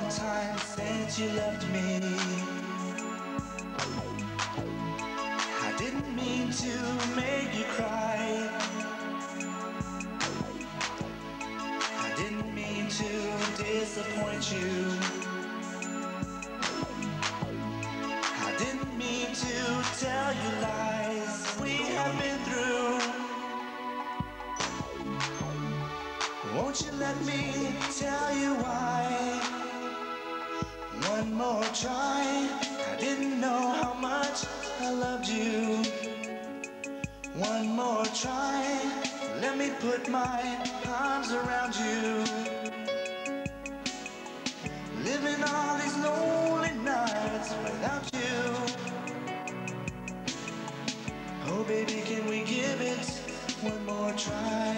time since you left me. I didn't mean to make you cry. I didn't mean to disappoint you. I didn't mean to tell you lies we have been through. Won't you let me tell you why? One more try. I didn't know how much I loved you. One more try. Let me put my arms around you. Living all these lonely nights without you. Oh baby, can we give it one more try?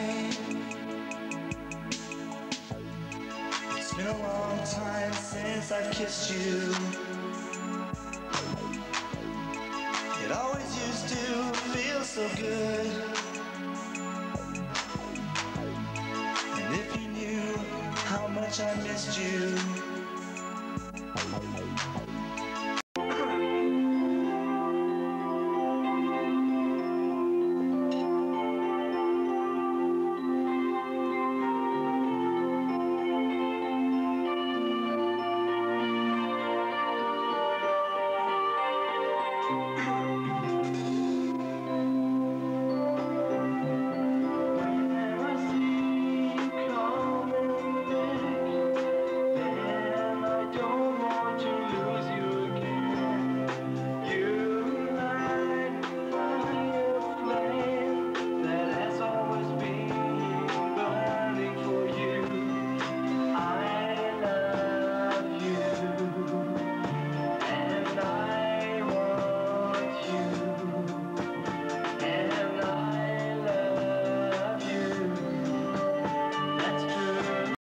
It's been a long time since I've kissed you. It always used to feel so good. And if you knew how much I missed you.